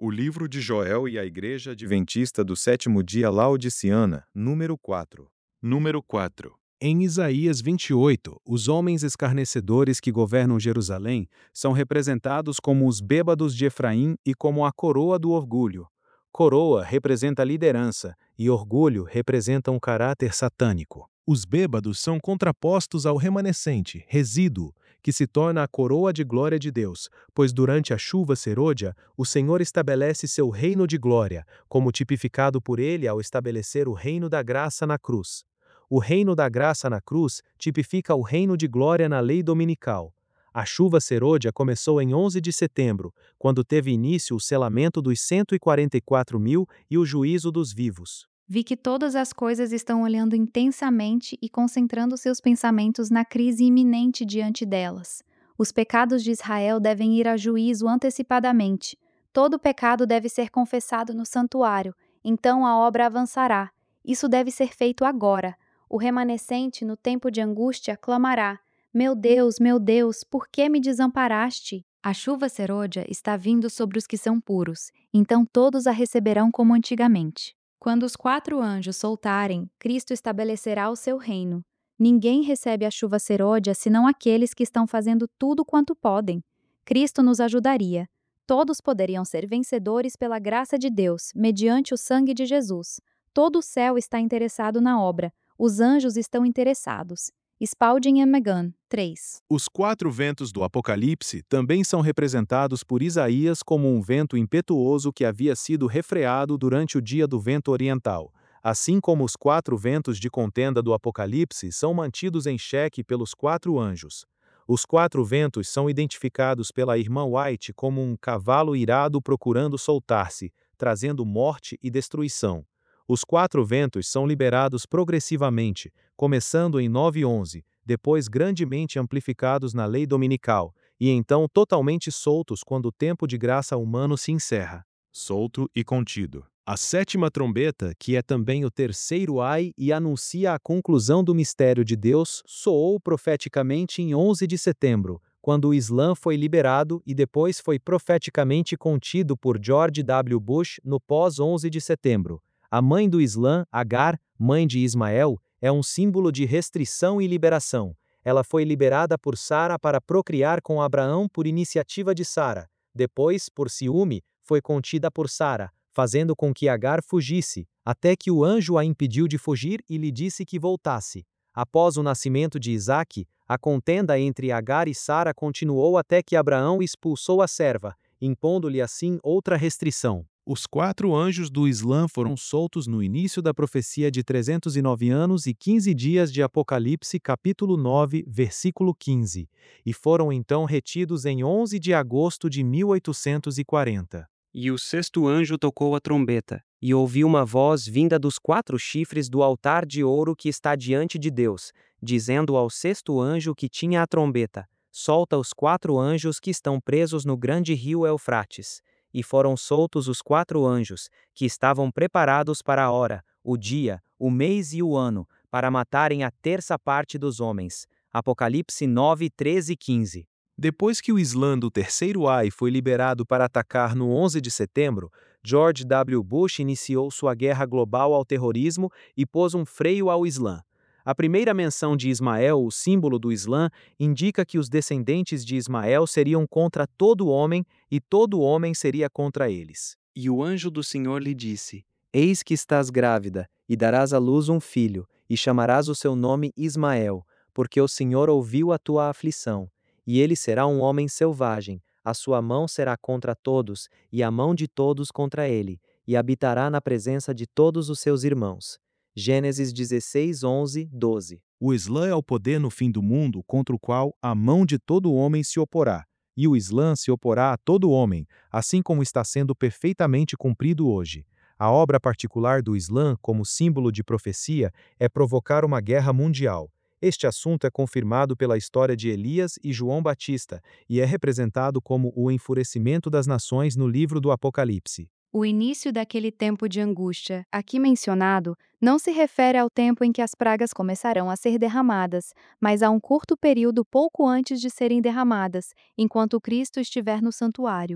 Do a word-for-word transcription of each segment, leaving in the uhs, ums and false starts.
O livro de Joel e a Igreja Adventista do Sétimo Dia Laodiceana, número quatro. Número quatro. Em Isaías vinte e oito, os homens escarnecedores que governam Jerusalém são representados como os bêbados de Efraim e como a coroa do orgulho. Coroa representa liderança e orgulho representa um caráter satânico. Os bêbados são contrapostos ao remanescente, resíduo, que se torna a coroa de glória de Deus, pois durante a chuva serôdia, o Senhor estabelece seu reino de glória, como tipificado por ele ao estabelecer o reino da graça na cruz. O reino da graça na cruz tipifica o reino de glória na lei dominical. A chuva serôdia começou em onze de setembro, quando teve início o selamento dos cento e quarenta e quatro mil e o juízo dos vivos. Vi que todas as coisas estão olhando intensamente e concentrando seus pensamentos na crise iminente diante delas. Os pecados de Israel devem ir a juízo antecipadamente. Todo pecado deve ser confessado no santuário, então a obra avançará. Isso deve ser feito agora. O remanescente, no tempo de angústia, clamará: Meu Deus, meu Deus, por que me desamparaste? A chuva serôdia está vindo sobre os que são puros, então todos a receberão como antigamente. Quando os quatro anjos soltarem, Cristo estabelecerá o seu reino. Ninguém recebe a chuva serôdia senão aqueles que estão fazendo tudo quanto podem. Cristo nos ajudaria. Todos poderiam ser vencedores pela graça de Deus, mediante o sangue de Jesus. Todo o céu está interessado na obra. Os anjos estão interessados. Spalding e Megan, três. Os quatro ventos do Apocalipse também são representados por Isaías como um vento impetuoso que havia sido refreado durante o dia do vento oriental. Assim como os quatro ventos de contenda do Apocalipse são mantidos em xeque pelos quatro anjos. Os quatro ventos são identificados pela irmã White como um cavalo irado procurando soltar-se, trazendo morte e destruição. Os quatro ventos são liberados progressivamente, começando em nove e onze, depois grandemente amplificados na lei dominical, e então totalmente soltos quando o tempo de graça humano se encerra. Solto e contido. A sétima trombeta, que é também o terceiro ai e anuncia a conclusão do mistério de Deus, soou profeticamente em onze de setembro, quando o Islã foi liberado e depois foi profeticamente contido por George W. Bush no pós onze de setembro. A mãe do Islã, Agar, mãe de Ismael, é um símbolo de restrição e liberação. Ela foi liberada por Sara para procriar com Abraão por iniciativa de Sara. Depois, por ciúme, foi contida por Sara, fazendo com que Agar fugisse, até que o anjo a impediu de fugir e lhe disse que voltasse. Após o nascimento de Isaque, a contenda entre Agar e Sara continuou até que Abraão expulsou a serva, impondo-lhe assim outra restrição. Os quatro anjos do Islã foram soltos no início da profecia de trezentos e nove anos e quinze dias de Apocalipse capítulo nove, versículo quinze, e foram então retidos em onze de agosto de mil oitocentos e quarenta. E o sexto anjo tocou a trombeta, e ouvi uma voz vinda dos quatro chifres do altar de ouro que está diante de Deus, dizendo ao sexto anjo que tinha a trombeta: Solta os quatro anjos que estão presos no grande rio Eufrates. E foram soltos os quatro anjos, que estavam preparados para a hora, o dia, o mês e o ano, para matarem a terça parte dos homens. Apocalipse nove, treze e quinze. Depois que o Islã do terceiro ai foi liberado para atacar no onze de setembro, George W. Bush iniciou sua guerra global ao terrorismo e pôs um freio ao Islã. A primeira menção de Ismael, o símbolo do Islã, indica que os descendentes de Ismael seriam contra todo homem e todo homem seria contra eles. E o anjo do Senhor lhe disse: Eis que estás grávida, e darás à luz um filho, e chamarás o seu nome Ismael, porque o Senhor ouviu a tua aflição. E ele será um homem selvagem, a sua mão será contra todos, e a mão de todos contra ele, e habitará na presença de todos os seus irmãos. Gênesis dezesseis, onze, doze. O Islã é o poder no fim do mundo contra o qual a mão de todo homem se oporá, e o Islã se oporá a todo homem, assim como está sendo perfeitamente cumprido hoje. A obra particular do Islã, como símbolo de profecia, é provocar uma guerra mundial. Este assunto é confirmado pela história de Elias e João Batista, e é representado como o enfurecimento das nações no livro do Apocalipse. O início daquele tempo de angústia, aqui mencionado, não se refere ao tempo em que as pragas começarão a ser derramadas, mas a um curto período pouco antes de serem derramadas, enquanto Cristo estiver no santuário.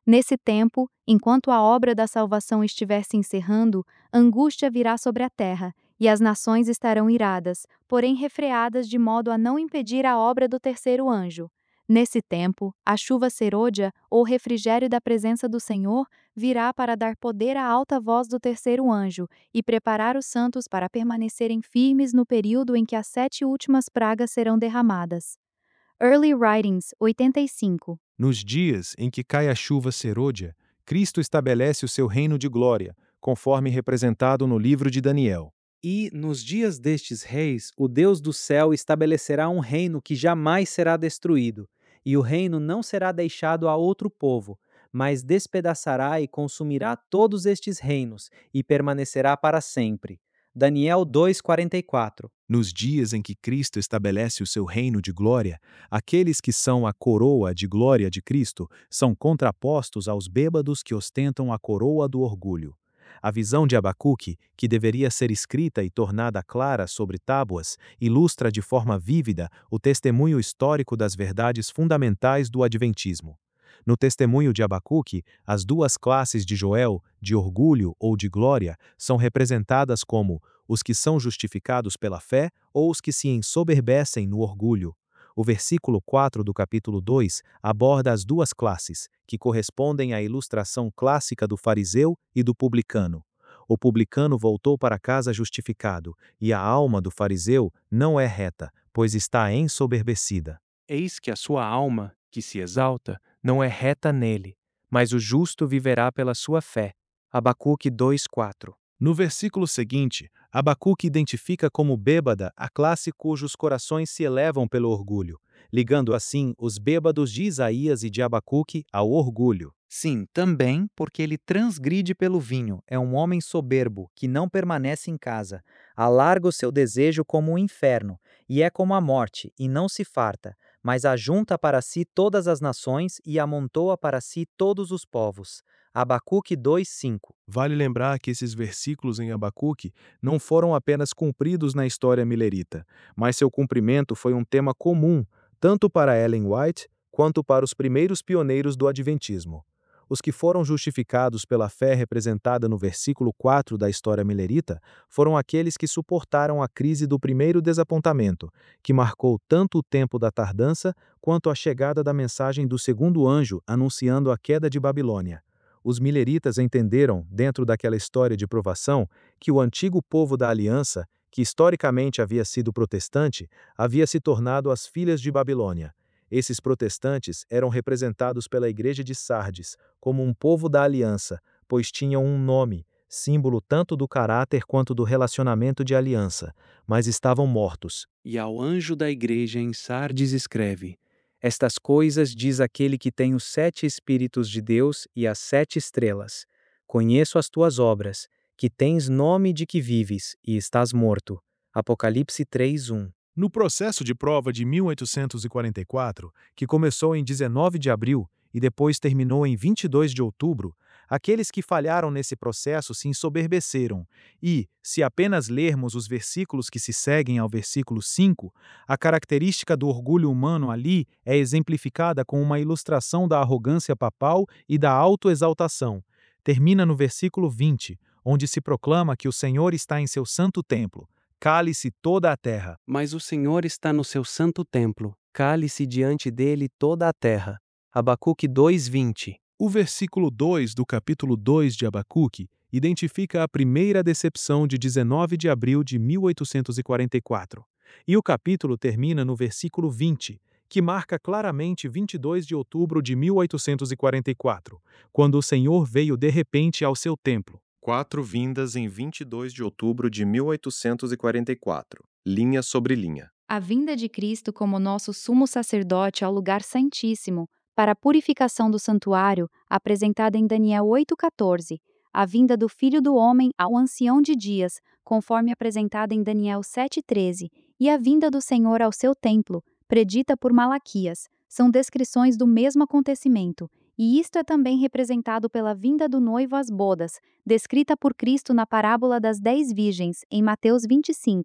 Nesse tempo, enquanto a obra da salvação estiver se encerrando, angústia virá sobre a terra, e as nações estarão iradas, porém refreadas de modo a não impedir a obra do terceiro anjo. Nesse tempo, a chuva serôdia, ou refrigério da presença do Senhor, virá para dar poder à alta voz do terceiro anjo e preparar os santos para permanecerem firmes no período em que as sete últimas pragas serão derramadas. Early Writings, oitenta e cinco. Nos dias em que cai a chuva serôdia, Cristo estabelece o seu reino de glória, conforme representado no livro de Daniel. E, nos dias destes reis, o Deus do céu estabelecerá um reino que jamais será destruído, e o reino não será deixado a outro povo, mas despedaçará e consumirá todos estes reinos, e permanecerá para sempre. Daniel dois, quarenta e quatro. Nos dias em que Cristo estabelece o seu reino de glória, aqueles que são a coroa de glória de Cristo são contrapostos aos bêbados que ostentam a coroa do orgulho. A visão de Abacuque, que deveria ser escrita e tornada clara sobre tábuas, ilustra de forma vívida o testemunho histórico das verdades fundamentais do Adventismo. No testemunho de Abacuque, as duas classes de Joel, de orgulho ou de glória, são representadas como os que são justificados pela fé ou os que se ensoberbecem no orgulho. O versículo quatro do capítulo dois aborda as duas classes, que correspondem à ilustração clássica do fariseu e do publicano. O publicano voltou para casa justificado, e a alma do fariseu não é reta, pois está ensoberbecida. Eis que a sua alma, que se exalta, não é reta nele, mas o justo viverá pela sua fé. Abacuque dois, quatro. No versículo seguinte, Abacuque identifica como bêbada a classe cujos corações se elevam pelo orgulho, ligando assim os bêbados de Isaías e de Abacuque ao orgulho. Sim, também porque ele transgride pelo vinho, é um homem soberbo, que não permanece em casa, alarga o seu desejo como o inferno, e é como a morte, e não se farta, mas ajunta para si todas as nações e amontoa para si todos os povos. Abacuque dois, cinco. Vale lembrar que esses versículos em Abacuque não foram apenas cumpridos na história milerita, mas seu cumprimento foi um tema comum, tanto para Ellen White quanto para os primeiros pioneiros do Adventismo. Os que foram justificados pela fé representada no versículo quatro da história milerita foram aqueles que suportaram a crise do primeiro desapontamento, que marcou tanto o tempo da tardança quanto a chegada da mensagem do segundo anjo anunciando a queda de Babilônia. Os mileritas entenderam, dentro daquela história de provação, que o antigo povo da aliança, que historicamente havia sido protestante, havia se tornado as filhas de Babilônia. Esses protestantes eram representados pela igreja de Sardes como um povo da aliança, pois tinham um nome, símbolo tanto do caráter quanto do relacionamento de aliança, mas estavam mortos. E ao anjo da igreja em Sardes escreve: Estas coisas diz aquele que tem os sete Espíritos de Deus e as sete estrelas. Conheço as tuas obras, que tens nome de que vives e estás morto. Apocalipse três, um. No processo de prova de mil oitocentos e quarenta e quatro, que começou em dezenove de abril e depois terminou em vinte e dois de outubro, aqueles que falharam nesse processo se ensoberbeceram e, se apenas lermos os versículos que se seguem ao versículo cinco, a característica do orgulho humano ali é exemplificada com uma ilustração da arrogância papal e da autoexaltação. Termina no versículo vinte, onde se proclama que o Senhor está em seu santo templo. Cale-se toda a terra. Mas o Senhor está no seu santo templo, cale-se diante dele toda a terra. Abacuque dois, vinte. O versículo dois do capítulo dois de Abacuque identifica a primeira decepção de dezenove de abril de mil oitocentos e quarenta e quatro. E o capítulo termina no versículo vinte, que marca claramente vinte e dois de outubro de mil oitocentos e quarenta e quatro, quando o Senhor veio de repente ao seu templo. Quatro vindas em vinte e dois de outubro de mil oitocentos e quarenta e quatro, linha sobre linha. A vinda de Cristo como nosso sumo sacerdote ao lugar santíssimo, para a purificação do santuário, apresentada em Daniel oito, quatorze. A vinda do Filho do Homem ao ancião de dias, conforme apresentada em Daniel sete, treze. E a vinda do Senhor ao seu templo, predita por Malaquias, são descrições do mesmo acontecimento. E isto é também representado pela vinda do noivo às bodas, descrita por Cristo na parábola das dez virgens, em Mateus vinte e cinco.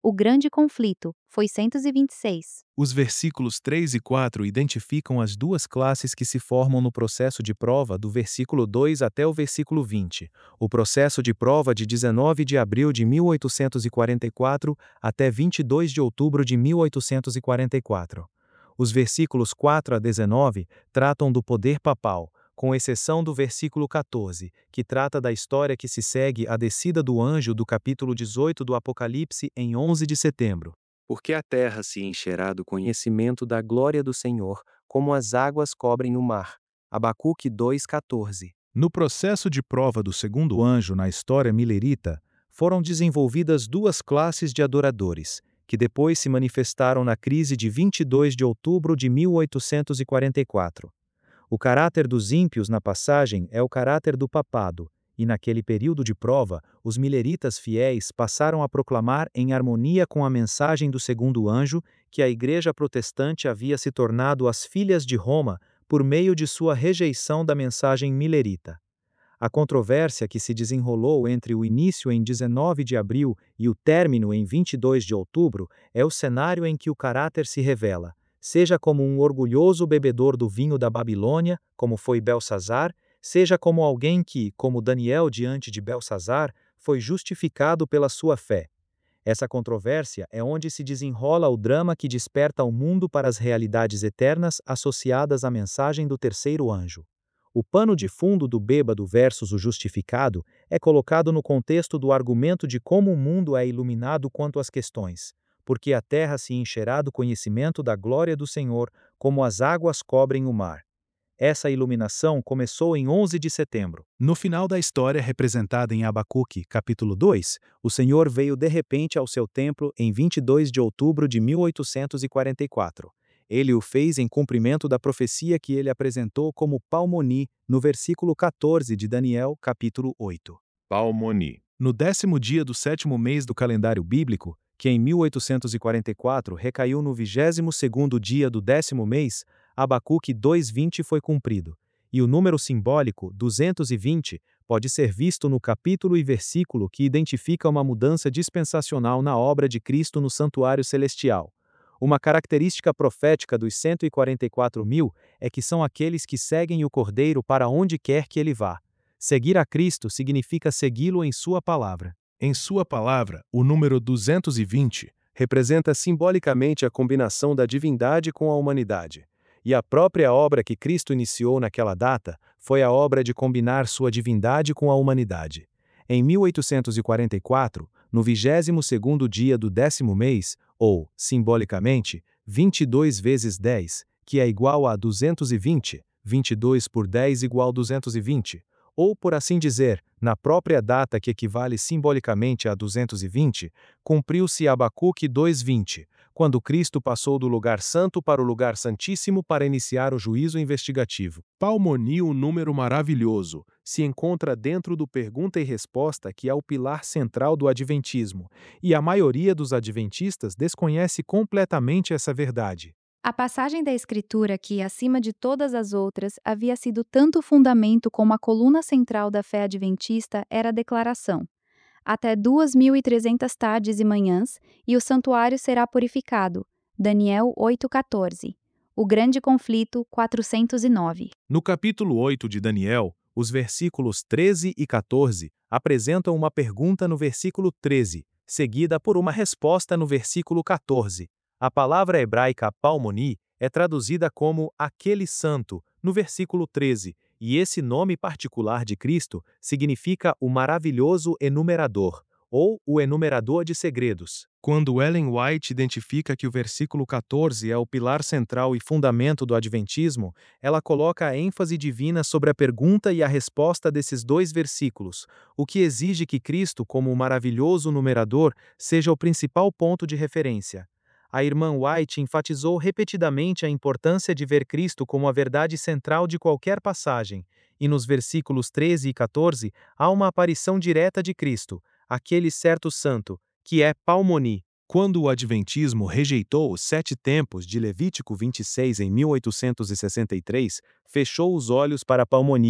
O grande conflito, foi cento e vinte e seis. Os versículos três e quatro identificam as duas classes que se formam no processo de prova do versículo dois até o versículo vinte. O processo de prova de dezenove de abril de mil oitocentos e quarenta e quatro até vinte e dois de outubro de mil oitocentos e quarenta e quatro. Os versículos quatro a dezenove tratam do poder papal, com exceção do versículo quatorze, que trata da história que se segue à descida do anjo do capítulo dezoito do Apocalipse em onze de setembro. Porque a terra se encherá do conhecimento da glória do Senhor, como as águas cobrem o mar. Abacuque dois, quatorze. No processo de prova do segundo anjo na história milerita, foram desenvolvidas duas classes de adoradores, que depois se manifestaram na crise de vinte e dois de outubro de mil oitocentos e quarenta e quatro. O caráter dos ímpios na passagem é o caráter do papado, e naquele período de prova, os mileritas fiéis passaram a proclamar em harmonia com a mensagem do segundo anjo que a Igreja Protestante havia se tornado as filhas de Roma por meio de sua rejeição da mensagem milerita. A controvérsia que se desenrolou entre o início em dezenove de abril e o término em vinte e dois de outubro é o cenário em que o caráter se revela, seja como um orgulhoso bebedor do vinho da Babilônia, como foi Belsazar, seja como alguém que, como Daniel diante de Belsazar, foi justificado pela sua fé. Essa controvérsia é onde se desenrola o drama que desperta o mundo para as realidades eternas associadas à mensagem do terceiro anjo. O pano de fundo do bêbado versus o justificado é colocado no contexto do argumento de como o mundo é iluminado quanto às questões, porque a terra se encherá do conhecimento da glória do Senhor, como as águas cobrem o mar. Essa iluminação começou em onze de setembro. No final da história representada em Abacuque, capítulo dois, o Senhor veio de repente ao seu templo em vinte e dois de outubro de mil oitocentos e quarenta e quatro. Ele o fez em cumprimento da profecia que ele apresentou como Palmoni, no versículo quatorze de Daniel, capítulo oito. Palmoni. No décimo dia do sétimo mês do calendário bíblico, que em mil oitocentos e quarenta e quatro recaiu no vigésimo segundo dia do décimo mês, Abacuque dois, vinte foi cumprido, e o número simbólico, duzentos e vinte, pode ser visto no capítulo e versículo que identifica uma mudança dispensacional na obra de Cristo no santuário celestial. Uma característica profética dos cento e quarenta e quatro mil é que são aqueles que seguem o Cordeiro para onde quer que ele vá. Seguir a Cristo significa segui-lo em sua palavra. Em sua palavra, o número duzentos e vinte representa simbolicamente a combinação da divindade com a humanidade. E a própria obra que Cristo iniciou naquela data foi a obra de combinar sua divindade com a humanidade. Em mil oitocentos e quarenta e quatro, no vigésimo segundo dia do décimo mês, ou, simbolicamente, vinte e dois vezes dez, que é igual a duzentos e vinte, vinte e dois por dez igual a duzentos e vinte, ou, por assim dizer, na própria data que equivale simbolicamente a duzentos e vinte, cumpriu-se Abacuque dois, vinte, quando Cristo passou do lugar santo para o lugar santíssimo para iniciar o juízo investigativo. Palmoni, um número maravilhoso, se encontra dentro do pergunta e resposta que é o pilar central do adventismo, e a maioria dos adventistas desconhece completamente essa verdade. A passagem da Escritura que, acima de todas as outras, havia sido tanto fundamento como a coluna central da fé adventista era a declaração: até duas mil e trezentas tardes e manhãs, e o santuário será purificado. Daniel oito, quatorze. O grande conflito, quatrocentos e nove. No capítulo oito de Daniel, os versículos treze e quatorze apresentam uma pergunta no versículo treze, seguida por uma resposta no versículo quatorze. A palavra hebraica Palmoni é traduzida como aquele santo, no versículo treze, e esse nome particular de Cristo significa o maravilhoso enumerador, ou o enumerador de segredos. Quando Ellen White identifica que o versículo quatorze é o pilar central e fundamento do adventismo, ela coloca a ênfase divina sobre a pergunta e a resposta desses dois versículos, o que exige que Cristo, como o maravilhoso numerador, seja o principal ponto de referência. A irmã White enfatizou repetidamente a importância de ver Cristo como a verdade central de qualquer passagem, e nos versículos treze e quatorze há uma aparição direta de Cristo, aquele certo santo, que é Palmoni. Quando o adventismo rejeitou os sete tempos de Levítico vinte e seis em mil oitocentos e sessenta e três, fechou os olhos para Palmoni,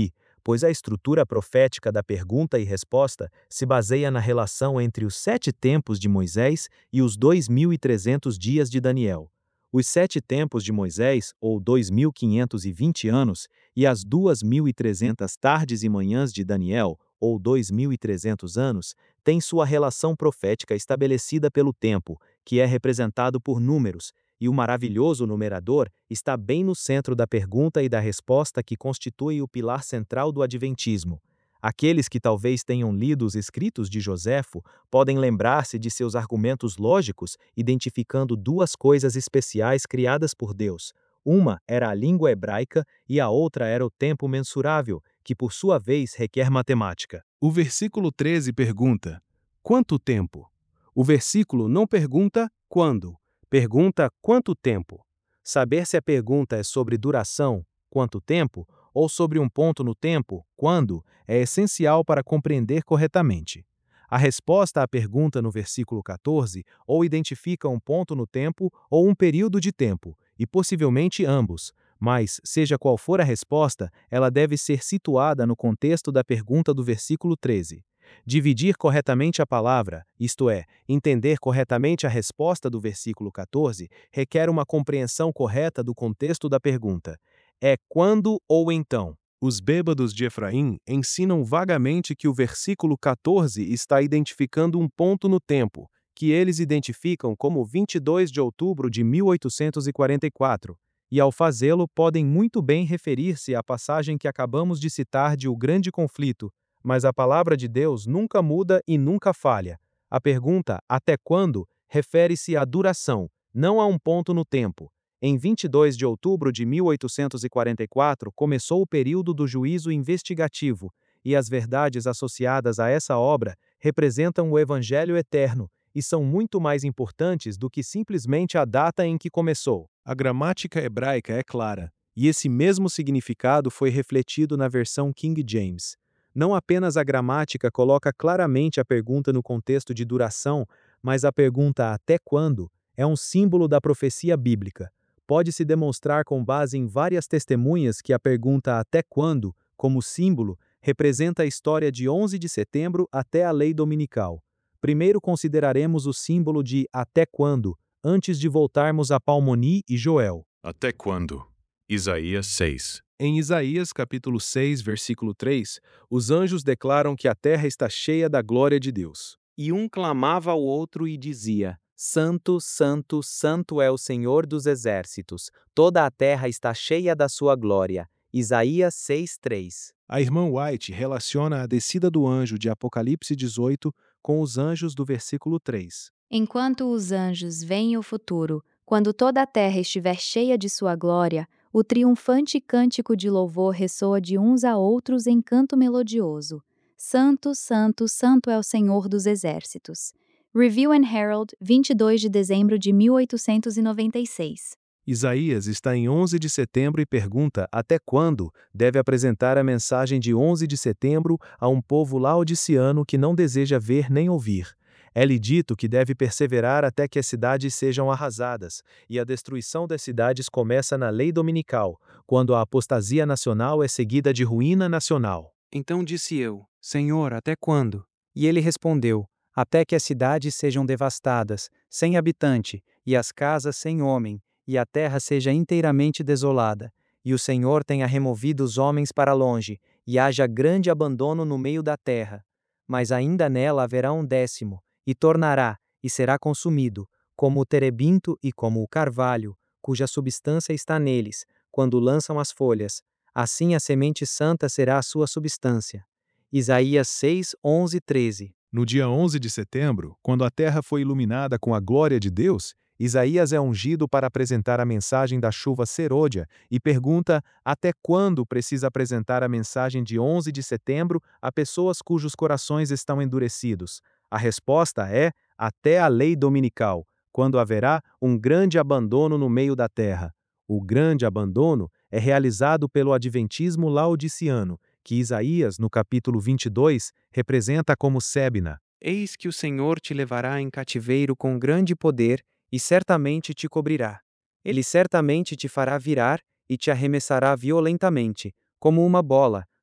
pois a estrutura profética da pergunta e resposta se baseia na relação entre os sete tempos de Moisés e os dois mil e trezentos dias de Daniel. Os sete tempos de Moisés, ou dois mil quinhentos e vinte anos, e as duas mil e trezentas tardes e manhãs de Daniel, ou dois mil e trezentos anos, têm sua relação profética estabelecida pelo tempo, que é representado por números, e o maravilhoso numerador está bem no centro da pergunta e da resposta que constitui o pilar central do adventismo. Aqueles que talvez tenham lido os escritos de Joséfo podem lembrar-se de seus argumentos lógicos, identificando duas coisas especiais criadas por Deus. Uma era a língua hebraica e a outra era o tempo mensurável, que por sua vez requer matemática. O versículo treze pergunta: quanto tempo? O versículo não pergunta quando, pergunta quanto tempo. Saber se a pergunta é sobre duração, quanto tempo, ou sobre um ponto no tempo, quando, é essencial para compreender corretamente. A resposta à pergunta no versículo quatorze ou identifica um ponto no tempo ou um período de tempo, e possivelmente ambos, mas, seja qual for a resposta, ela deve ser situada no contexto da pergunta do versículo treze. Dividir corretamente a palavra, isto é, entender corretamente a resposta do versículo quatorze, requer uma compreensão correta do contexto da pergunta. É quando ou então. Os bêbados de Efraim ensinam vagamente que o versículo quatorze está identificando um ponto no tempo, que eles identificam como vinte e dois de outubro de mil oitocentos e quarenta e quatro, e ao fazê-lo podem muito bem referir-se à passagem que acabamos de citar de O Grande Conflito, mas a palavra de Deus nunca muda e nunca falha. A pergunta, até quando, refere-se à duração, não a um ponto no tempo. Em vinte e dois de outubro de mil oitocentos e quarenta e quatro começou o período do juízo investigativo, e as verdades associadas a essa obra representam o Evangelho eterno, e são muito mais importantes do que simplesmente a data em que começou. A gramática hebraica é clara, e esse mesmo significado foi refletido na versão King James. Não apenas a gramática coloca claramente a pergunta no contexto de duração, mas a pergunta até quando é um símbolo da profecia bíblica. Pode-se demonstrar com base em várias testemunhas que a pergunta até quando, como símbolo, representa a história de onze de setembro até a lei dominical. Primeiro consideraremos o símbolo de até quando, antes de voltarmos a Palmoni e Joel. Até quando? Isaías seis. Em Isaías capítulo seis, versículo três, os anjos declaram que a terra está cheia da glória de Deus. E um clamava ao outro e dizia: Santo, Santo, Santo é o Senhor dos exércitos, toda a terra está cheia da sua glória. Isaías seis, três. A irmã White relaciona a descida do anjo de Apocalipse dezoito com os anjos do versículo três. Enquanto os anjos veem o futuro, quando toda a terra estiver cheia de sua glória, o triunfante cântico de louvor ressoa de uns a outros em canto melodioso. Santo, Santo, Santo é o Senhor dos exércitos. Review and Herald, vinte e dois de dezembro de mil oitocentos e noventa e seis. Isaías está em onze de setembro e pergunta até quando deve apresentar a mensagem de onze de setembro a um povo laodiceano que não deseja ver nem ouvir. É-lhe dito que deve perseverar até que as cidades sejam arrasadas, e a destruição das cidades começa na lei dominical, quando a apostasia nacional é seguida de ruína nacional. Então disse eu: Senhor, até quando? E ele respondeu: Até que as cidades sejam devastadas, sem habitante, e as casas sem homem, e a terra seja inteiramente desolada, e o Senhor tenha removido os homens para longe, e haja grande abandono no meio da terra. Mas ainda nela haverá um décimo, e tornará, e será consumido, como o terebinto e como o carvalho, cuja substância está neles, quando lançam as folhas. Assim a semente santa será a sua substância. Isaías seis, onze, treze. No dia onze de setembro, quando a terra foi iluminada com a glória de Deus, Isaías é ungido para apresentar a mensagem da chuva serôdia e pergunta até quando precisa apresentar a mensagem de onze de setembro a pessoas cujos corações estão endurecidos. A resposta é até a lei dominical, quando haverá um grande abandono no meio da terra. O grande abandono é realizado pelo adventismo laodiciano, que Isaías, no capítulo vinte e dois, representa como Sebna. Eis que o Senhor te levará em cativeiro com grande poder, e certamente te cobrirá. Ele certamente te fará virar, e te arremessará violentamente, como uma bola,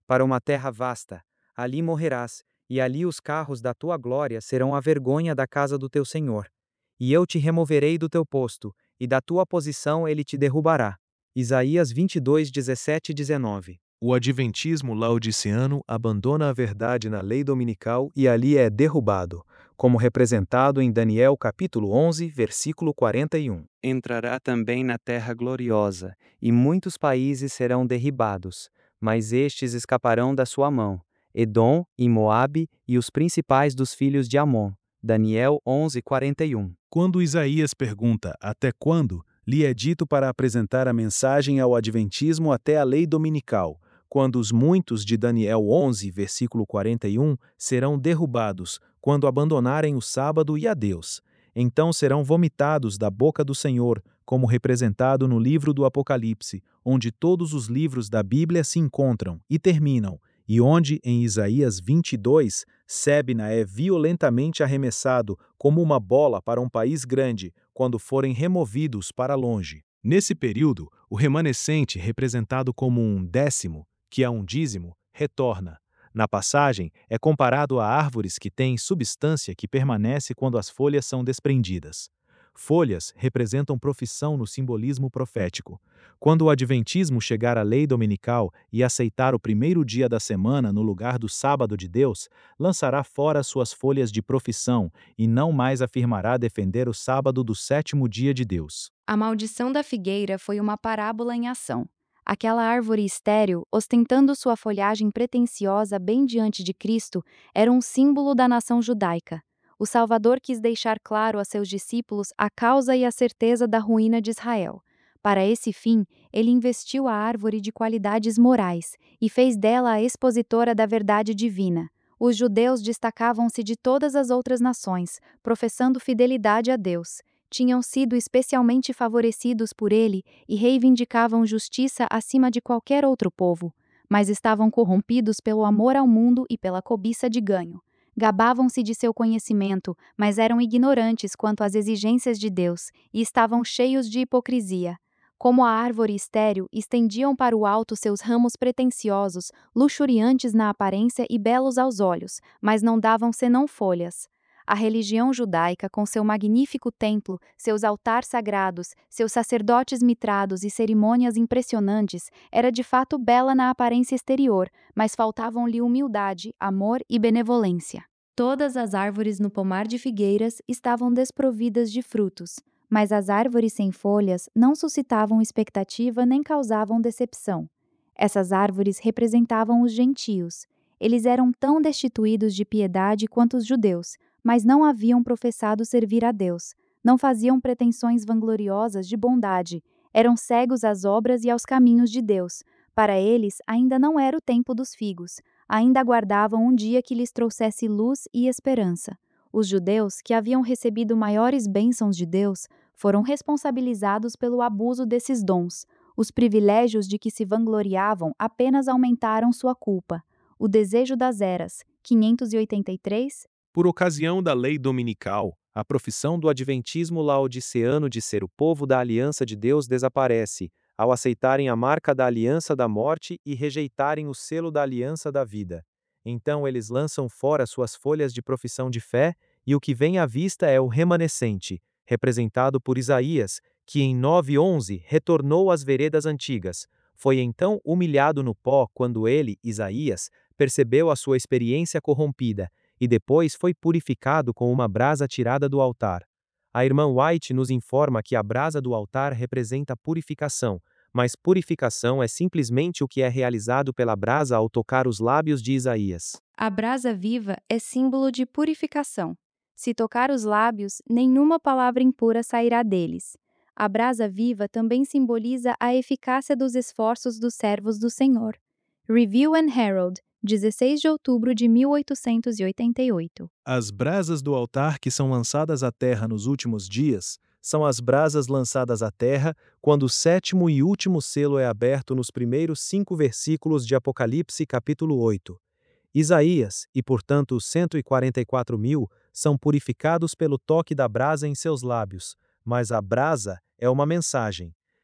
para uma terra vasta. Ali morrerás, e ali os carros da tua glória serão a vergonha da casa do teu Senhor. E eu te removerei do teu posto, e da tua posição ele te derrubará. Isaías vinte e dois, dezessete e dezenove. O adventismo laodiceano abandona a verdade na lei dominical e ali é derrubado, como representado em Daniel capítulo onze, versículo quarenta e um. Entrará também na terra gloriosa, e muitos países serão derribados, mas estes escaparão da sua mão: Edom e Moabe e os principais dos filhos de Amon. Daniel onze, quarenta e um. Quando Isaías pergunta até quando, lhe é dito para apresentar a mensagem ao adventismo até a lei dominical, quando os muitos de Daniel onze, versículo quarenta e um, serão derrubados, quando abandonarem o sábado e a Deus. Então serão vomitados da boca do Senhor, como representado no livro do Apocalipse, onde todos os livros da Bíblia se encontram e terminam, e onde, em Isaías vinte e dois, Sebna é violentamente arremessado como uma bola para um país grande, quando forem removidos para longe. Nesse período, o remanescente, representado como um décimo, que é um dízimo, retorna. Na passagem, é comparado a árvores que têm substância que permanece quando as folhas são desprendidas. Folhas representam profissão no simbolismo profético. Quando o adventismo chegar à lei dominical e aceitar o primeiro dia da semana no lugar do sábado de Deus, lançará fora suas folhas de profissão e não mais afirmará defender o sábado do sétimo dia de Deus. A maldição da figueira foi uma parábola em ação. Aquela árvore estéril, ostentando sua folhagem pretensiosa bem diante de Cristo, era um símbolo da nação judaica. O Salvador quis deixar claro a seus discípulos a causa e a certeza da ruína de Israel. Para esse fim, ele investiu a árvore de qualidades morais e fez dela a expositora da verdade divina. Os judeus destacavam-se de todas as outras nações, professando fidelidade a Deus. Tinham sido especialmente favorecidos por ele e reivindicavam justiça acima de qualquer outro povo, mas estavam corrompidos pelo amor ao mundo e pela cobiça de ganho. Gabavam-se de seu conhecimento, mas eram ignorantes quanto às exigências de Deus e estavam cheios de hipocrisia. Como a árvore estéril, estendiam para o alto seus ramos pretensiosos, luxuriantes na aparência e belos aos olhos, mas não davam senão folhas. A religião judaica, com seu magnífico templo, seus altares sagrados, seus sacerdotes mitrados e cerimônias impressionantes, era de fato bela na aparência exterior, mas faltavam-lhe humildade, amor e benevolência. Todas as árvores no pomar de figueiras estavam desprovidas de frutos, mas as árvores sem folhas não suscitavam expectativa nem causavam decepção. Essas árvores representavam os gentios. Eles eram tão destituídos de piedade quanto os judeus, mas não haviam professado servir a Deus. Não faziam pretensões vangloriosas de bondade. Eram cegos às obras e aos caminhos de Deus. Para eles, ainda não era o tempo dos figos. Ainda aguardavam um dia que lhes trouxesse luz e esperança. Os judeus, que haviam recebido maiores bênçãos de Deus, foram responsabilizados pelo abuso desses dons. Os privilégios de que se vangloriavam apenas aumentaram sua culpa. O desejo das eras, quinhentos e oitenta e três. Por ocasião da lei dominical, a profissão do adventismo laodiceano de ser o povo da aliança de Deus desaparece, ao aceitarem a marca da aliança da morte e rejeitarem o selo da aliança da vida. Então eles lançam fora suas folhas de profissão de fé, e o que vem à vista é o remanescente, representado por Isaías, que em nove onze retornou às veredas antigas. Foi então humilhado no pó quando ele, Isaías, percebeu a sua experiência corrompida, e depois foi purificado com uma brasa tirada do altar. A irmã White nos informa que a brasa do altar representa purificação, mas purificação é simplesmente o que é realizado pela brasa ao tocar os lábios de Isaías. A brasa viva é símbolo de purificação. Se tocar os lábios, nenhuma palavra impura sairá deles. A brasa viva também simboliza a eficácia dos esforços dos servos do Senhor. Review and Herald, dezesseis de outubro de mil oitocentos e oitenta e oito. As brasas do altar que são lançadas à terra nos últimos dias são as brasas lançadas à terra quando o sétimo e último selo é aberto nos primeiros cinco versículos de Apocalipse capítulo oito. Isaías, e portanto os cento e quarenta e quatro mil, são purificados pelo toque da brasa em seus lábios, mas a brasa é uma mensagem.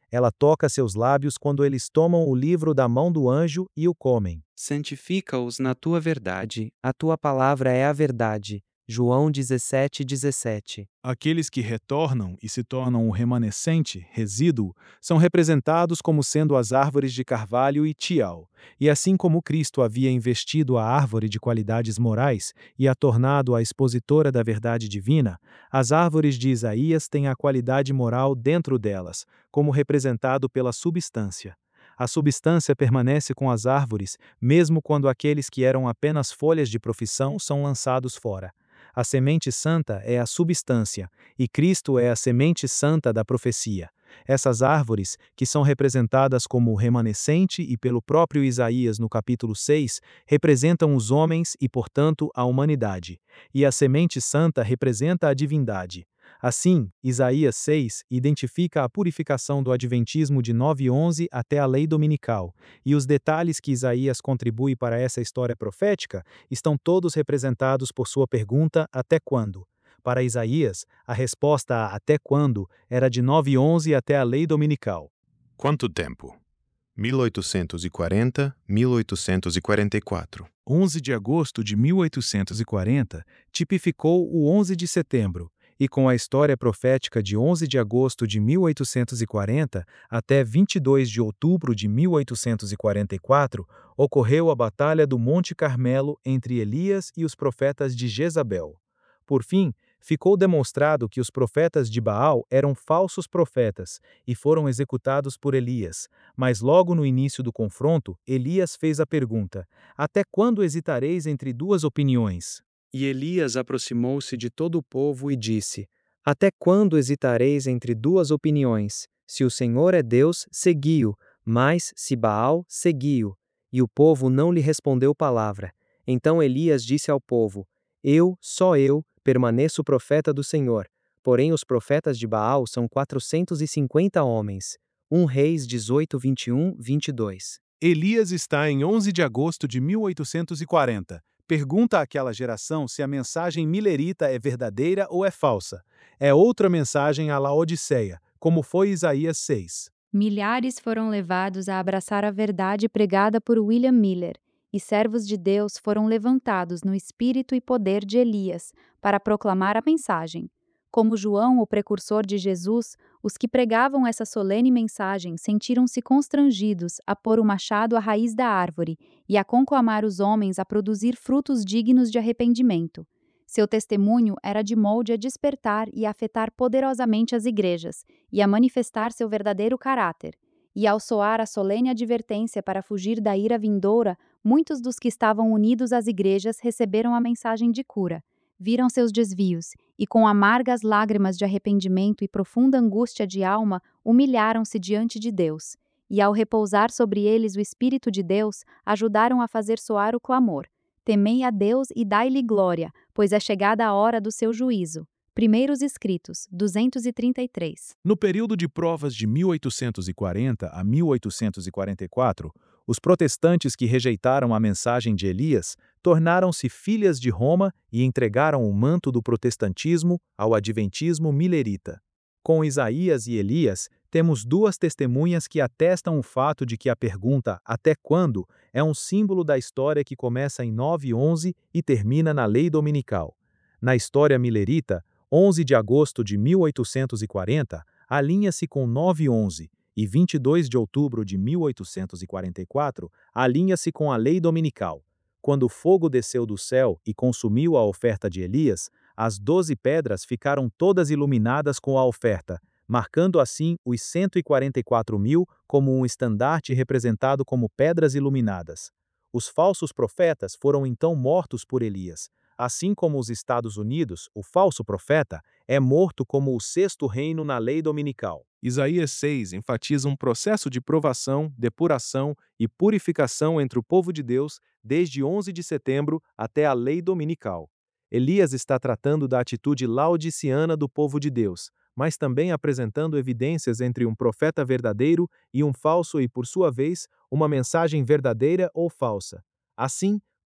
Ela toca seus lábios quando eles tomam o livro da mão do anjo e o comem. Santifica-os na tua verdade, a tua palavra é a verdade. João dezessete, dezessete. Aqueles que retornam e se tornam o remanescente, resíduo, são representados como sendo as árvores de carvalho e tial. E assim como Cristo havia investido a árvore de qualidades morais e a tornado a expositora da verdade divina, as árvores de Isaías têm a qualidade moral dentro delas, como representado pela substância. A substância permanece com as árvores, mesmo quando aqueles que eram apenas folhas de profissão são lançados fora. A semente santa é a substância, e Cristo é a semente santa da profecia. Essas árvores, que são representadas como o remanescente e pelo próprio Isaías no capítulo seis, representam os homens e, portanto, a humanidade. E a semente santa representa a divindade. Assim, Isaías seis identifica a purificação do adventismo de nove e onze até a lei dominical, e os detalhes que Isaías contribui para essa história profética estão todos representados por sua pergunta até quando. Para Isaías, a resposta a até quando era de nove e onze até a lei dominical. Quanto tempo? mil oitocentos e quarenta a mil oitocentos e quarenta e quatro. onze de agosto de mil oitocentos e quarenta tipificou o onze de setembro, e com a história profética de onze de agosto de mil oitocentos e quarenta até vinte e dois de outubro de mil oitocentos e quarenta e quatro, ocorreu a Batalha do Monte Carmelo entre Elias e os profetas de Jezabel. Por fim, ficou demonstrado que os profetas de Baal eram falsos profetas e foram executados por Elias, mas logo no início do confronto, Elias fez a pergunta: até quando hesitareis entre duas opiniões? E Elias aproximou-se de todo o povo e disse: Até quando hesitareis entre duas opiniões? Se o Senhor é Deus, segui-o, mas, se Baal, segui-o. E o povo não lhe respondeu palavra. Então Elias disse ao povo: Eu, só eu, permaneço profeta do Senhor. Porém os profetas de Baal são quatrocentos e cinquenta homens. um Reis dezoito, vinte e um, vinte e dois. Elias está em onze de agosto de mil oitocentos e quarenta. Pergunta àquela geração se a mensagem milerita é verdadeira ou é falsa. É outra mensagem à Laodiceia, como foi Isaías seis. Milhares foram levados a abraçar a verdade pregada por William Miller, e servos de Deus foram levantados no espírito e poder de Elias para proclamar a mensagem. Como João, o precursor de Jesus, os que pregavam essa solene mensagem sentiram-se constrangidos a pôr o machado à raiz da árvore e a conclamar os homens a produzir frutos dignos de arrependimento. Seu testemunho era de molde a despertar e a afetar poderosamente as igrejas e a manifestar seu verdadeiro caráter. E ao soar a solene advertência para fugir da ira vindoura, muitos dos que estavam unidos às igrejas receberam a mensagem de cura, viram seus desvios e, com amargas lágrimas de arrependimento e profunda angústia de alma, humilharam-se diante de Deus. E ao repousar sobre eles o Espírito de Deus, ajudaram a fazer soar o clamor: Temei a Deus e dai-lhe glória, pois é chegada a hora do seu juízo. Primeiros Escritos, duzentos e trinta e três. No período de provas de mil oitocentos e quarenta a mil oitocentos e quarenta e quatro, os protestantes que rejeitaram a mensagem de Elias tornaram-se filhas de Roma e entregaram o manto do protestantismo ao adventismo milerita. Com Isaías e Elias, temos duas testemunhas que atestam o fato de que a pergunta até quando é um símbolo da história que começa em nove e onze e termina na lei dominical. Na história milerita, onze de agosto de mil oitocentos e quarenta alinha-se com nove e onze, e vinte e dois de outubro de mil oitocentos e quarenta e quatro alinha-se com a lei dominical. Quando o fogo desceu do céu e consumiu a oferta de Elias, as doze pedras ficaram todas iluminadas com a oferta, marcando assim os cento e quarenta e quatro mil como um estandarte representado como pedras iluminadas. Os falsos profetas foram então mortos por Elias. Assim como os Estados Unidos, o falso profeta é morto como o sexto reino na lei dominical. Isaías seis enfatiza um processo de provação, depuração e purificação entre o povo de Deus desde onze de setembro até a lei dominical. Elias está tratando da atitude laodiceana do povo de Deus, mas também apresentando evidências entre um profeta verdadeiro e um falso e, por sua vez, uma mensagem verdadeira ou falsa. Assim,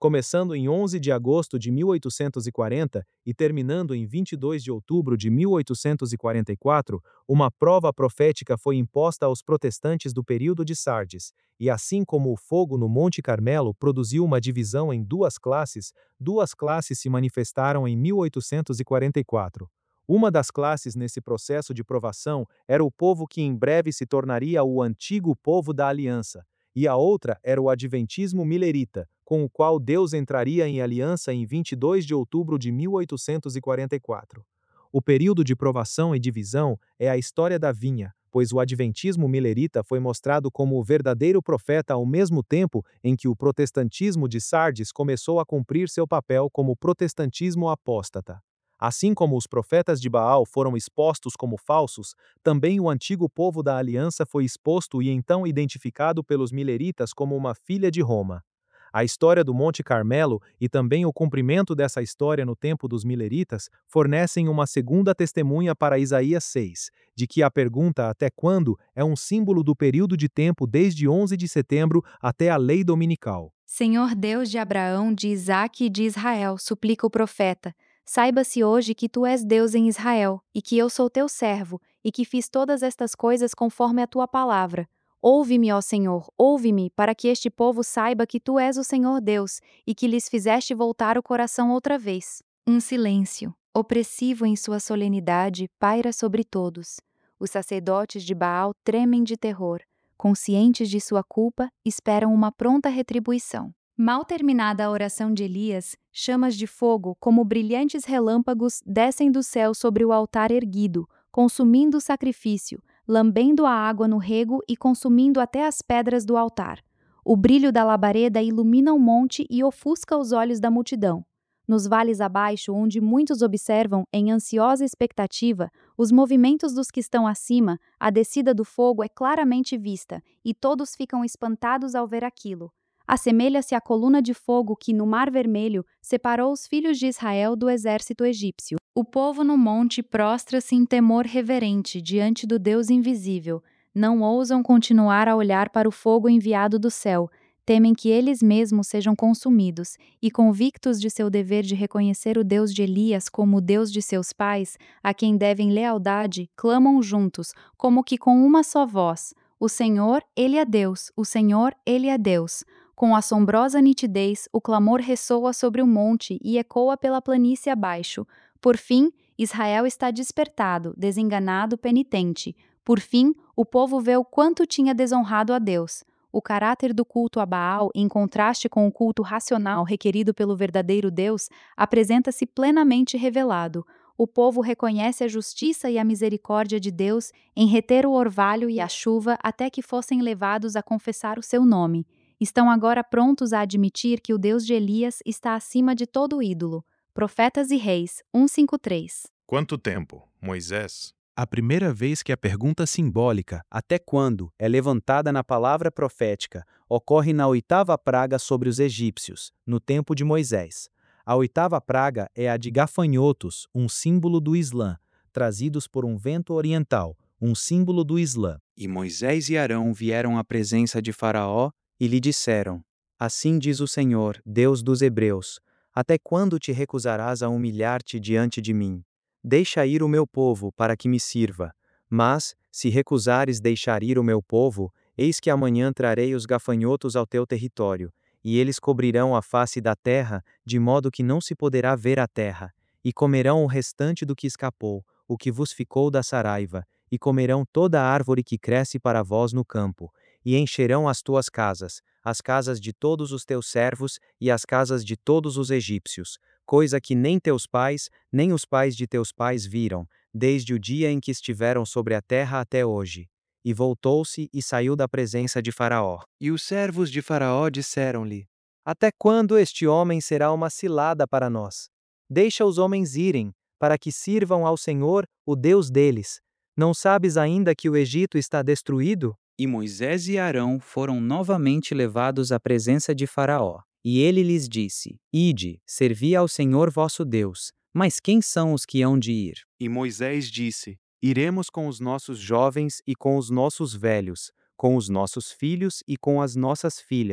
começando em onze de agosto de mil oitocentos e quarenta e terminando em vinte e dois de outubro de mil oitocentos e quarenta e quatro, uma prova profética foi imposta aos protestantes do período de Sardes, e assim como o fogo no Monte Carmelo produziu uma divisão em duas classes, duas classes se manifestaram em mil oitocentos e quarenta e quatro. Uma das classes nesse processo de provação era o povo que em breve se tornaria o antigo povo da aliança, e a outra era o adventismo milerita, com o qual Deus entraria em aliança em vinte e dois de outubro de mil oitocentos e quarenta e quatro. O período de provação e divisão é a história da vinha, pois o adventismo milerita foi mostrado como o verdadeiro profeta ao mesmo tempo em que o protestantismo de Sardes começou a cumprir seu papel como protestantismo apóstata. Assim como os profetas de Baal foram expostos como falsos, também o antigo povo da aliança foi exposto e então identificado pelos mileritas como uma filha de Roma. A história do Monte Carmelo e também o cumprimento dessa história no tempo dos mileritas fornecem uma segunda testemunha para Isaías seis, de que a pergunta até quando é um símbolo do período de tempo desde onze de setembro até a lei dominical. Senhor Deus de Abraão, de Isaque e de Israel, suplica o profeta, saiba-se hoje que tu és Deus em Israel, e que eu sou teu servo, e que fiz todas estas coisas conforme a tua palavra. Ouve-me, ó Senhor, ouve-me, para que este povo saiba que tu és o Senhor Deus, e que lhes fizeste voltar o coração outra vez. Um silêncio, opressivo em sua solenidade, paira sobre todos. Os sacerdotes de Baal tremem de terror. Conscientes de sua culpa, esperam uma pronta retribuição. Mal terminada a oração de Elias, chamas de fogo, como brilhantes relâmpagos, descem do céu sobre o altar erguido, consumindo o sacrifício, lambendo a água no rego e consumindo até as pedras do altar. O brilho da labareda ilumina o monte e ofusca os olhos da multidão. Nos vales abaixo, onde muitos observam, em ansiosa expectativa, os movimentos dos que estão acima, a descida do fogo é claramente vista, e todos ficam espantados ao ver aquilo. Assemelha-se à coluna de fogo que, no Mar Vermelho, separou os filhos de Israel do exército egípcio. O povo no monte prostra-se em temor reverente diante do Deus invisível. Não ousam continuar a olhar para o fogo enviado do céu. Temem que eles mesmos sejam consumidos, e convictos de seu dever de reconhecer o Deus de Elias como o Deus de seus pais, a quem devem lealdade, clamam juntos, como que com uma só voz: O Senhor, Ele é Deus, o Senhor, Ele é Deus. Com assombrosa nitidez, o clamor ressoa sobre o monte e ecoa pela planície abaixo. Por fim, Israel está despertado, desenganado, penitente. Por fim, o povo vê o quanto tinha desonrado a Deus. O caráter do culto a Baal, em contraste com o culto racional requerido pelo verdadeiro Deus, apresenta-se plenamente revelado. O povo reconhece a justiça e a misericórdia de Deus em reter o orvalho e a chuva até que fossem levados a confessar o seu nome. Estão agora prontos a admitir que o Deus de Elias está acima de todo ídolo. Profetas e Reis, cento e cinquenta e três. Quanto tempo, Moisés? A primeira vez que a pergunta simbólica, até quando, é levantada na palavra profética, ocorre na oitava praga sobre os egípcios, no tempo de Moisés. A oitava praga é a de gafanhotos, um símbolo do Islã, trazidos por um vento oriental, um símbolo do Islã. E Moisés e Arão vieram à presença de Faraó e lhe disseram: Assim diz o Senhor, Deus dos Hebreus: Até quando te recusarás a humilhar-te diante de mim? Deixa ir o meu povo, para que me sirva. Mas, se recusares deixar ir o meu povo, eis que amanhã trarei os gafanhotos ao teu território, e eles cobrirão a face da terra, de modo que não se poderá ver a terra, e comerão o restante do que escapou, o que vos ficou da saraiva, e comerão toda a árvore que cresce para vós no campo, e encherão as tuas casas, as casas de todos os teus servos, e as casas de todos os egípcios, coisa que nem teus pais, nem os pais de teus pais viram, desde o dia em que estiveram sobre a terra até hoje. E voltou-se e saiu da presença de Faraó. E os servos de Faraó disseram-lhe: Até quando este homem será uma cilada para nós? Deixa os homens irem, para que sirvam ao Senhor, o Deus deles. Não sabes ainda que o Egito está destruído? E Moisés e Arão foram novamente levados à presença de Faraó. E ele lhes disse: Ide, servi ao Senhor vosso Deus. Mas quem são os que hão de ir? E Moisés disse: Iremos com os nossos jovens e com os nossos velhos, com os nossos filhos e com as nossas filhas,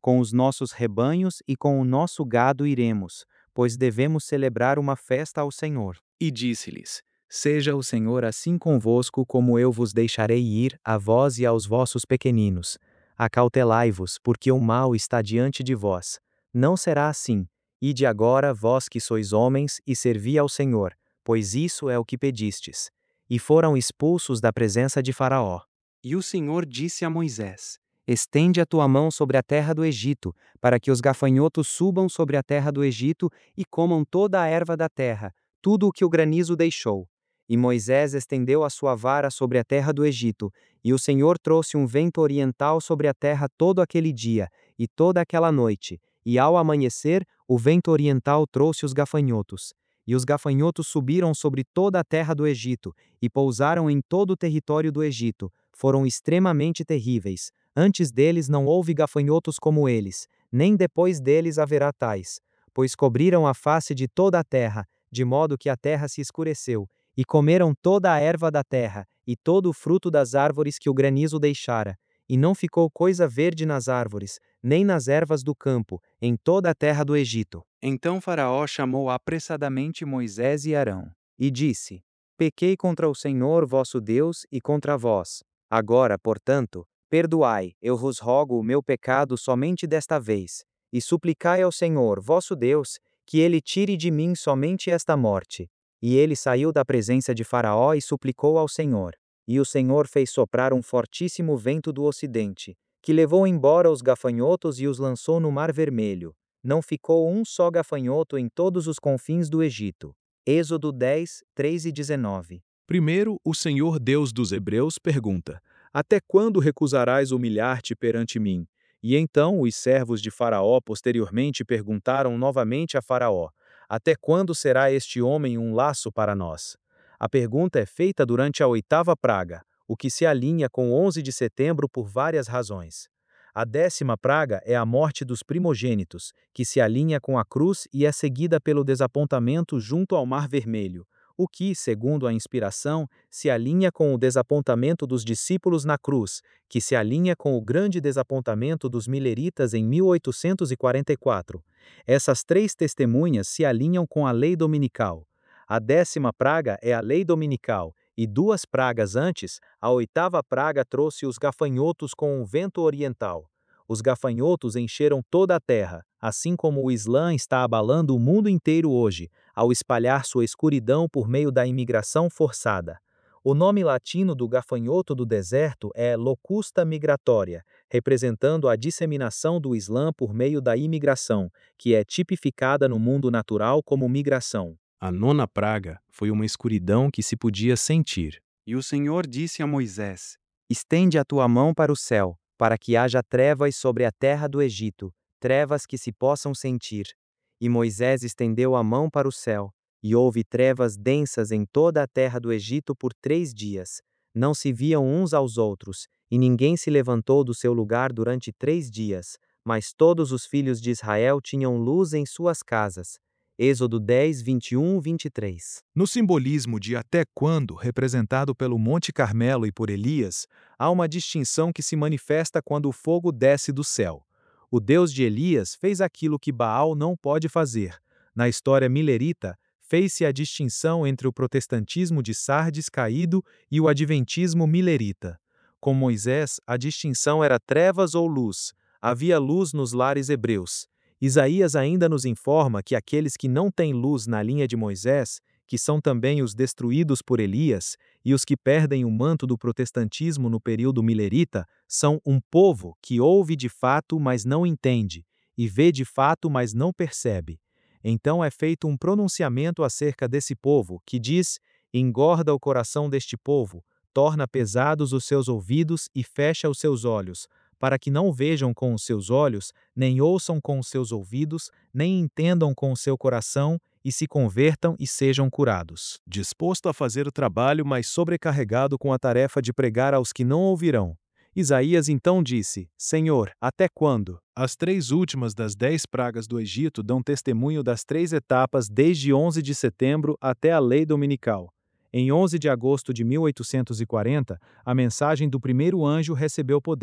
Com os nossos rebanhos e com o nosso gado iremos, pois devemos celebrar uma festa ao Senhor. E disse-lhes: Seja o Senhor assim convosco como eu vos deixarei ir, a vós e aos vossos pequeninos. Acautelai-vos, porque o mal está diante de vós. Não será assim. Ide agora, vós que sois homens, e servi ao Senhor, pois isso é o que pedistes. E foram expulsos da presença de Faraó. E o Senhor disse a Moisés: Estende a tua mão sobre a terra do Egito, para que os gafanhotos subam sobre a terra do Egito e comam toda a erva da terra, tudo o que o granizo deixou. E Moisés estendeu a sua vara sobre a terra do Egito, e o Senhor trouxe um vento oriental sobre a terra todo aquele dia, e toda aquela noite, e ao amanhecer, o vento oriental trouxe os gafanhotos. E os gafanhotos subiram sobre toda a terra do Egito, e pousaram em todo o território do Egito, foram extremamente terríveis. Antes deles não houve gafanhotos como eles, nem depois deles haverá tais, pois cobriram a face de toda a terra, de modo que a terra se escureceu, e comeram toda a erva da terra, e todo o fruto das árvores que o granizo deixara, e não ficou coisa verde nas árvores, nem nas ervas do campo, em toda a terra do Egito. Então Faraó chamou apressadamente Moisés e Arão, E disse: Pequei contra o Senhor vosso Deus e contra vós. Agora, portanto, perdoai, eu vos rogo o meu pecado somente desta vez, e suplicai ao Senhor vosso Deus, que ele tire de mim somente esta morte. E ele saiu da presença de Faraó e suplicou ao Senhor. E o Senhor fez soprar um fortíssimo vento do ocidente, que levou embora os gafanhotos e os lançou no Mar Vermelho. Não ficou um só gafanhoto em todos os confins do Egito. Êxodo dez, três e dezenove. Primeiro, o Senhor Deus dos Hebreus pergunta: Até quando recusarás humilhar-te perante mim? E então os servos de Faraó posteriormente perguntaram novamente a Faraó: Até quando será este homem um laço para nós? A pergunta é feita durante a oitava praga, o que se alinha com onze de setembro por várias razões. A décima praga é a morte dos primogênitos, que se alinha com a cruz e é seguida pelo desapontamento junto ao Mar Vermelho, o que, segundo a inspiração, se alinha com o desapontamento dos discípulos na cruz, que se alinha com o grande desapontamento dos mileritas em mil oitocentos e quarenta e quatro. Essas três testemunhas se alinham com a lei dominical. A décima praga é a lei dominical, e duas pragas antes, a oitava praga trouxe os gafanhotos com um vento oriental. Os gafanhotos encheram toda a terra, assim como o Islã está abalando o mundo inteiro hoje, ao espalhar sua escuridão por meio da imigração forçada. O nome latino do gafanhoto do deserto é Locusta migratória, representando a disseminação do Islã por meio da imigração, que é tipificada no mundo natural como migração. A nona praga foi uma escuridão que se podia sentir. E o Senhor disse a Moisés: Estende a tua mão para o céu, para que haja trevas sobre a terra do Egito, trevas que se possam sentir. E Moisés estendeu a mão para o céu, e houve trevas densas em toda a terra do Egito por três dias. Não se viam uns aos outros, e ninguém se levantou do seu lugar durante três dias, mas todos os filhos de Israel tinham luz em suas casas. Êxodo dez, vinte e um a vinte e três. No simbolismo de até quando, representado pelo Monte Carmelo e por Elias, há uma distinção que se manifesta quando o fogo desce do céu. O Deus de Elias fez aquilo que Baal não pode fazer. Na história milerita, fez-se a distinção entre o protestantismo de Sardes caído e o adventismo milerita. Com Moisés, a distinção era trevas ou luz. Havia luz nos lares hebreus. Isaías ainda nos informa que aqueles que não têm luz na linha de Moisés, que são também os destruídos por Elias, e os que perdem o manto do protestantismo no período milerita, são um povo que ouve de fato, mas não entende, e vê de fato, mas não percebe. Então é feito um pronunciamento acerca desse povo, que diz: engorda o coração deste povo, torna pesados os seus ouvidos e fecha os seus olhos, para que não vejam com os seus olhos, nem ouçam com os seus ouvidos, nem entendam com o seu coração, e se convertam e sejam curados. Disposto a fazer o trabalho, mas sobrecarregado com a tarefa de pregar aos que não ouvirão. Isaías então disse: Senhor, até quando? As três últimas das dez pragas do Egito dão testemunho das três etapas desde onze de setembro até a lei dominical. Em onze de agosto de mil oitocentos e quarenta, a mensagem do primeiro anjo recebeu poder.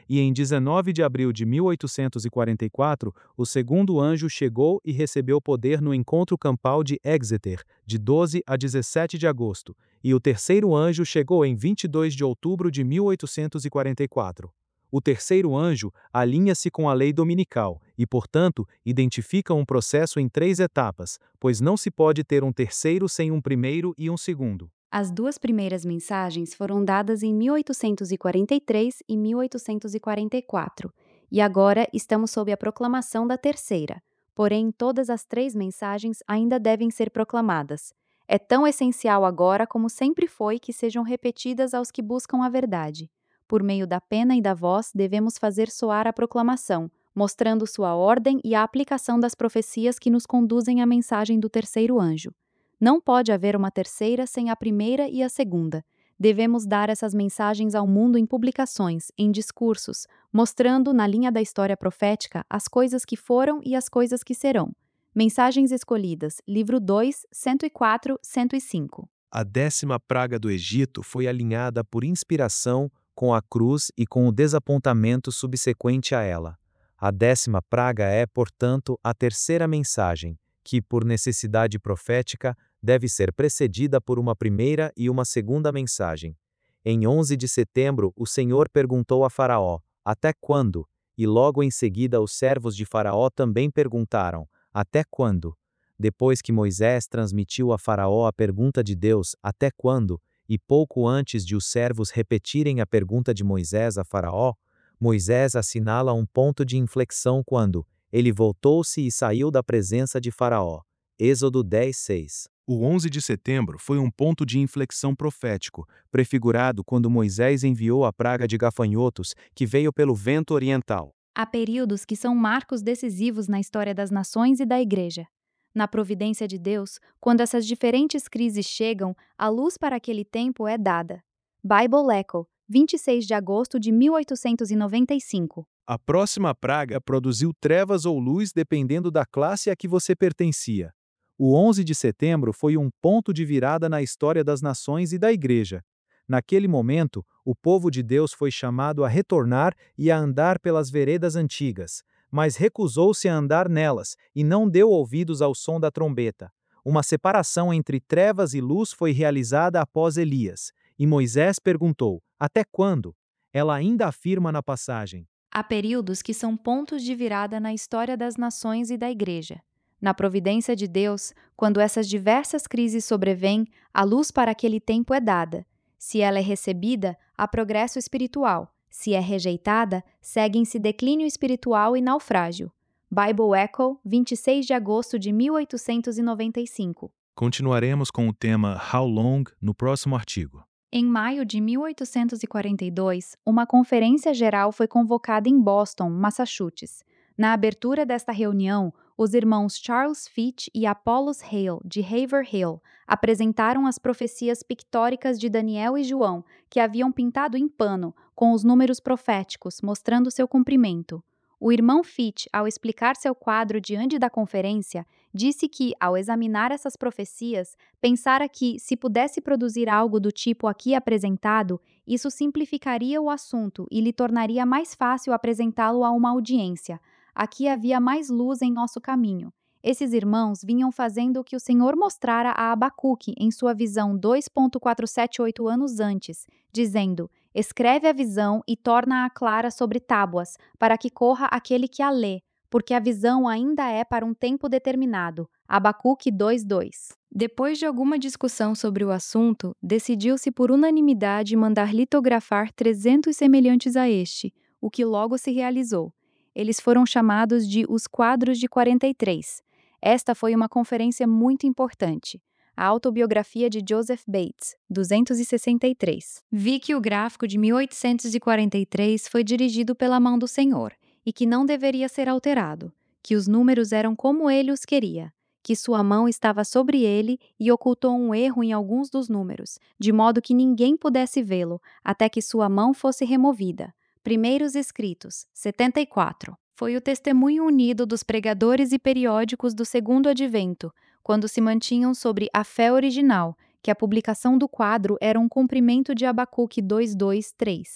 e em dezenove de abril de mil oitocentos e quarenta e quatro, o segundo anjo chegou e recebeu poder no encontro campal de Exeter, de doze a dezessete de agosto, e o terceiro anjo chegou em vinte e dois de outubro de mil oitocentos e quarenta e quatro. O terceiro anjo alinha-se com a lei dominical e, portanto, identifica um processo em três etapas, pois não se pode ter um terceiro sem um primeiro e um segundo. As duas primeiras mensagens foram dadas em mil oitocentos e quarenta e três e mil oitocentos e quarenta e quatro, e agora estamos sob a proclamação da terceira. Porém, todas as três mensagens ainda devem ser proclamadas. É tão essencial agora como sempre foi que sejam repetidas aos que buscam a verdade. Por meio da pena e da voz, devemos fazer soar a proclamação, mostrando sua ordem e a aplicação das profecias que nos conduzem à mensagem do terceiro anjo. Não pode haver uma terceira sem a primeira e a segunda. Devemos dar essas mensagens ao mundo em publicações, em discursos, mostrando, na linha da história profética, as coisas que foram e as coisas que serão. Mensagens escolhidas, livro dois, cento e quatro, cento e cinco. A décima praga do Egito foi alinhada por inspiração com a cruz e com o desapontamento subsequente a ela. A décima praga é, portanto, a terceira mensagem, que, por necessidade profética, deve ser precedida por uma primeira e uma segunda mensagem. Em onze de setembro, o Senhor perguntou a Faraó: até quando? E logo em seguida os servos de Faraó também perguntaram: até quando? Depois que Moisés transmitiu a Faraó a pergunta de Deus: até quando? E pouco antes de os servos repetirem a pergunta de Moisés a Faraó, Moisés assinala um ponto de inflexão quando ele voltou-se e saiu da presença de Faraó. Êxodo dez, seis. O onze de setembro foi um ponto de inflexão profético, prefigurado quando Moisés enviou a praga de gafanhotos que veio pelo vento oriental. Há períodos que são marcos decisivos na história das nações e da Igreja. Na providência de Deus, quando essas diferentes crises chegam, a luz para aquele tempo é dada. Bible Echo, vinte e seis de agosto de mil oitocentos e noventa e cinco. A próxima praga produziu trevas ou luz dependendo da classe a que você pertencia. O onze de setembro foi um ponto de virada na história das nações e da Igreja. Naquele momento, o povo de Deus foi chamado a retornar e a andar pelas veredas antigas, mas recusou-se a andar nelas e não deu ouvidos ao som da trombeta. Uma separação entre trevas e luz foi realizada após Elias, e Moisés perguntou: até quando? Ela ainda afirma na passagem: há períodos que são pontos de virada na história das nações e da Igreja. Na providência de Deus, quando essas diversas crises sobrevêm, a luz para aquele tempo é dada. Se ela é recebida, há progresso espiritual. Se é rejeitada, segue-se declínio espiritual e naufrágio. Bible Echo, vinte e seis de agosto de mil oitocentos e noventa e cinco. Continuaremos com o tema How Long no próximo artigo. Em maio de mil oitocentos e quarenta e dois, uma conferência geral foi convocada em Boston, Massachusetts. Na abertura desta reunião, os irmãos Charles Fitch e Apollos Hale, de Haverhill, apresentaram as profecias pictóricas de Daniel e João, que haviam pintado em pano, com os números proféticos, mostrando seu cumprimento. O irmão Fitch, ao explicar seu quadro diante da conferência, disse que, ao examinar essas profecias, pensara que, se pudesse produzir algo do tipo aqui apresentado, isso simplificaria o assunto e lhe tornaria mais fácil apresentá-lo a uma audiência. Aqui havia mais luz em nosso caminho. Esses irmãos vinham fazendo o que o Senhor mostrara a Abacuque em sua visão dois ponto quatrocentos e setenta e oito anos antes, dizendo: escreve a visão e torna-a clara sobre tábuas, para que corra aquele que a lê, porque a visão ainda é para um tempo determinado. Abacuque dois, dois. Depois de alguma discussão sobre o assunto, decidiu-se por unanimidade mandar litografar trezentos semelhantes a este, o que logo se realizou. Eles foram chamados de os Quadros de quarenta e três. Esta foi uma conferência muito importante. A autobiografia de Joseph Bates, duzentos e sessenta e três. Vi que o gráfico de mil oitocentos e quarenta e três foi dirigido pela mão do Senhor, e que não deveria ser alterado, que os números eram como ele os queria, que sua mão estava sobre ele e ocultou um erro em alguns dos números, de modo que ninguém pudesse vê-lo, até que sua mão fosse removida. Primeiros Escritos, setenta e quatro. Foi o testemunho unido dos pregadores e periódicos do Segundo Advento, quando se mantinham sobre a fé original, que a publicação do quadro era um cumprimento de Abacuque dois, dois, três.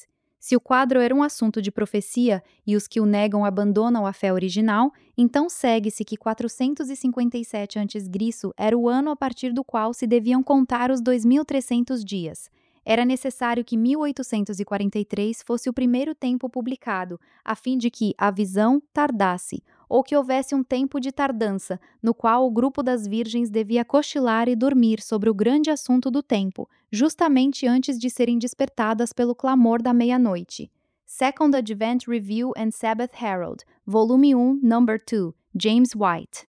Se o quadro era um assunto de profecia e os que o negam abandonam a fé original, então segue-se que quatrocentos e cinquenta e sete antes de Cristo era o ano a partir do qual se deviam contar os dois mil e trezentos dias. Era necessário que mil oitocentos e quarenta e três fosse o primeiro tempo publicado, a fim de que a visão tardasse, ou que houvesse um tempo de tardança, no qual o grupo das virgens devia cochilar e dormir sobre o grande assunto do tempo, justamente antes de serem despertadas pelo clamor da meia-noite. Second Advent Review and Sabbath Herald, volume um, number two, James White.